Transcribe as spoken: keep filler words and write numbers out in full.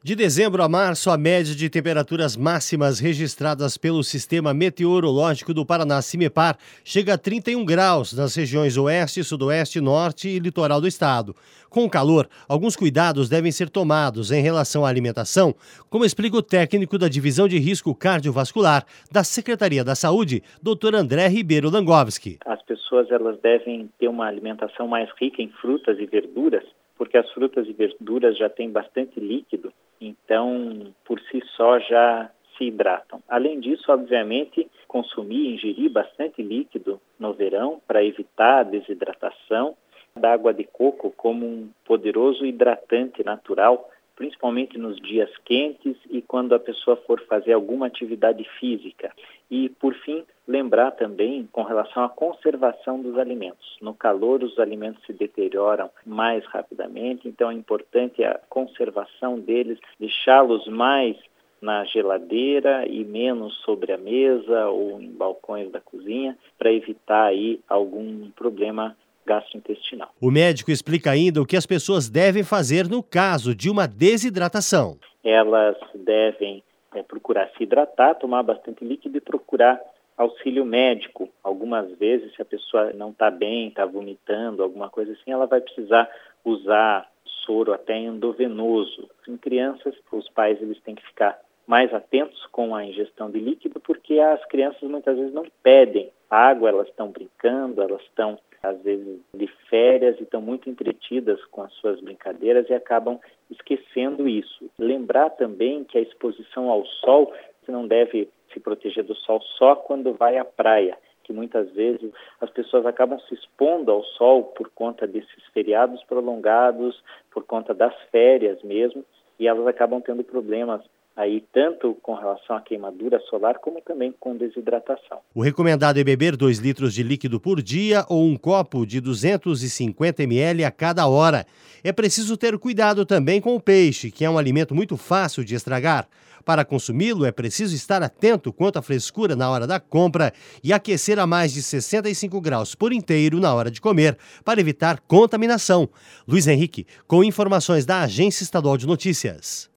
De dezembro a março, a média de temperaturas máximas registradas pelo Sistema Meteorológico do Paraná, CIMEPAR, chega a trinta e um graus nas regiões oeste, sudoeste, norte e litoral do estado. Com o calor, alguns cuidados devem ser tomados em relação à alimentação, como explica o técnico da Divisão de Risco Cardiovascular da Secretaria da Saúde, doutor André Ribeiro Langovski. As pessoas elas devem ter uma alimentação mais rica em frutas e verduras, porque as frutas e verduras já têm bastante líquido, então por si só já se hidratam. Além disso, obviamente, consumir, ingerir bastante líquido no verão para evitar a desidratação, da água de coco como um poderoso hidratante natural, principalmente nos dias quentes e quando a pessoa for fazer alguma atividade física. E, por fim, lembrar também com relação à conservação dos alimentos. No calor, os alimentos se deterioram mais rapidamente, então é importante a conservação deles, deixá-los mais na geladeira e menos sobre a mesa ou em balcões da cozinha, para evitar aí algum problema gastrointestinal. O médico explica ainda o que as pessoas devem fazer no caso de uma desidratação. Elas devem é, procurar se hidratar, tomar bastante líquido e procurar auxílio médico. Algumas vezes, se a pessoa não está bem, está vomitando, alguma coisa assim, ela vai precisar usar soro até endovenoso. Em crianças, os pais eles têm que ficar mais atentos com a ingestão de líquido, porque as crianças muitas vezes não pedem água, elas estão brincando, elas estão às vezes de férias e estão muito entretidas com as suas brincadeiras e acabam esquecendo isso. Lembrar também que a exposição ao sol, você não deve se proteger do sol só quando vai à praia, que muitas vezes as pessoas acabam se expondo ao sol por conta desses feriados prolongados, por conta das férias mesmo, e elas acabam tendo problemas aí tanto com relação à queimadura solar como também com desidratação. O recomendado é beber dois litros de líquido por dia ou um copo de duzentos e cinquenta mililitros a cada hora. É preciso ter cuidado também com o peixe, que é um alimento muito fácil de estragar. Para consumi-lo, é preciso estar atento quanto à frescura na hora da compra e aquecer a mais de sessenta e cinco graus por inteiro na hora de comer, para evitar contaminação. Luiz Henrique, com informações da Agência Estadual de Notícias.